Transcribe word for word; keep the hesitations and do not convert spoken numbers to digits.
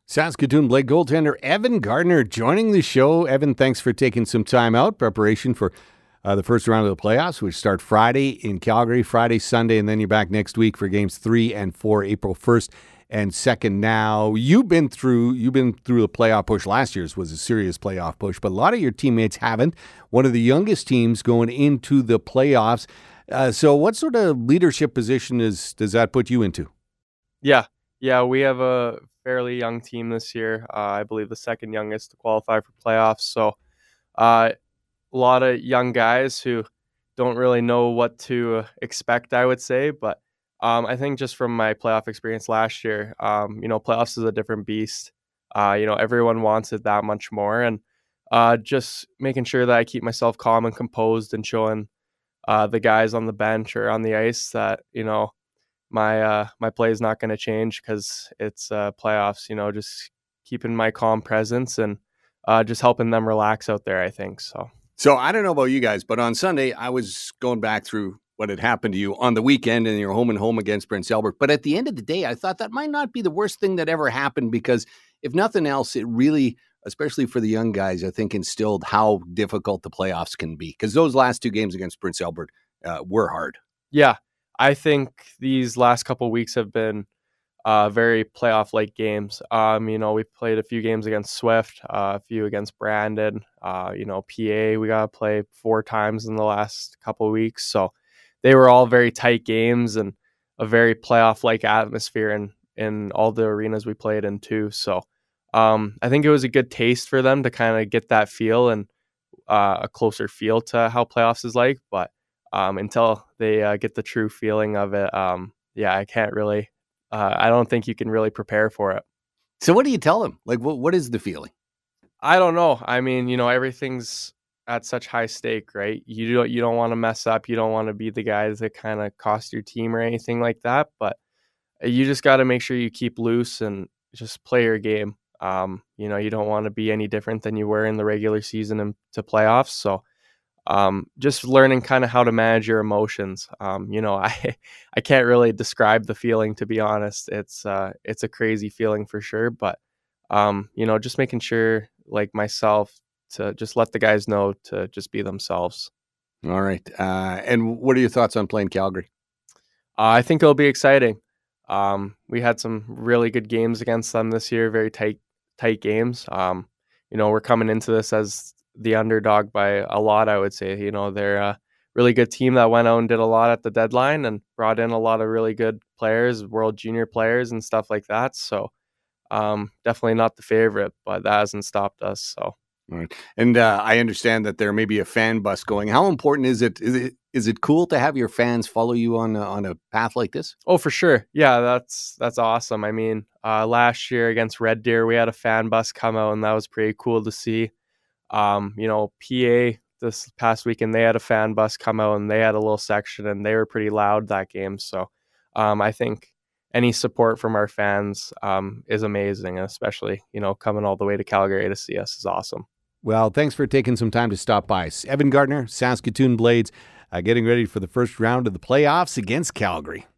Saskatoon Blade goaltender Evan Gardner joining the show. Evan, thanks for taking some time out. Preparation for uh, the first round of the playoffs, which start Friday in Calgary, Friday, Sunday, and then you're back next week for games three and four, April first and second. Now, you've been through you've been through the playoff push. Last year's was a serious playoff push, but a lot of your teammates haven't. One of the youngest teams going into the playoffs. Uh, so what sort of leadership position is does that put you into? Yeah, yeah, we have a fairly young team this year. Uh, I believe the second youngest to qualify for playoffs. So uh, a lot of young guys who don't really know what to expect, I would say. But um, I think just from my playoff experience last year, um, you know, playoffs is a different beast. Uh, you know, everyone wants it that much more. And uh, just making sure that I keep myself calm and composed and showing uh, the guys on the bench or on the ice that, you know, my uh my play is not going to change because it's uh playoffs. You know, just keeping my calm presence and uh just helping them relax out there, I think. So so I don't know about you guys, but on Sunday I was going back through what had happened to you on the weekend and you're home and home against Prince Albert. But at the end of the day, I thought that might not be the worst thing that ever happened, because if nothing else, it really, especially for the young guys, I think instilled how difficult the playoffs can be, because those last two games against Prince Albert uh, were hard. Yeah, I think these last couple of weeks have been uh, very playoff-like games. Um, you know, we played a few games against Swift, uh, a few against Brandon. Uh, you know, P A, we got to play four times in the last couple of weeks. So they were all very tight games and a very playoff-like atmosphere in, in all the arenas we played in too. So um, I think it was a good taste for them to kind of get that feel and uh, a closer feel to how playoffs is like. But Um, until they uh, get the true feeling of it, um, yeah, I can't really, uh, I don't think you can really prepare for it. So what do you tell them? Like, what what is the feeling? I don't know. I mean, you know, everything's at such high stake, right? You don't, you don't want to mess up. You don't want to be the guys that kind of cost your team or anything like that. But you just got to make sure you keep loose and just play your game. Um, you know, you don't want to be any different than you were in the regular season and to playoffs. So, Um, just learning kind of how to manage your emotions. Um, you know, I I can't really describe the feeling, to be honest. It's uh, it's a crazy feeling for sure. But um, you know, just making sure, like myself, to just let the guys know to just be themselves. All right. Uh, and what are your thoughts on playing Calgary? Uh, I think it'll be exciting. Um, we had some really good games against them this year, very tight tight games. Um, you know, we're coming into this as the underdog by a lot, I would say. You know, they're a really good team that went out and did a lot at the deadline and brought in a lot of really good players, world junior players and stuff like that. So um, definitely not the favorite, but that hasn't stopped us. So. All right. And uh, I understand that there may be a fan bus going. How important is it? Is it is it cool to have your fans follow you on a, on a path like this? Oh, for sure. Yeah, that's that's awesome. I mean, uh, last year against Red Deer, we had a fan bus come out, and that was pretty cool to see. Um, you know, P A this past weekend, they had a fan bus come out and they had a little section and they were pretty loud that game. So um, I think any support from our fans um, is amazing, especially, you know, coming all the way to Calgary to see us is awesome. Well, thanks for taking some time to stop by. Evan Gardner, Saskatoon Blades, uh, getting ready for the first round of the playoffs against Calgary.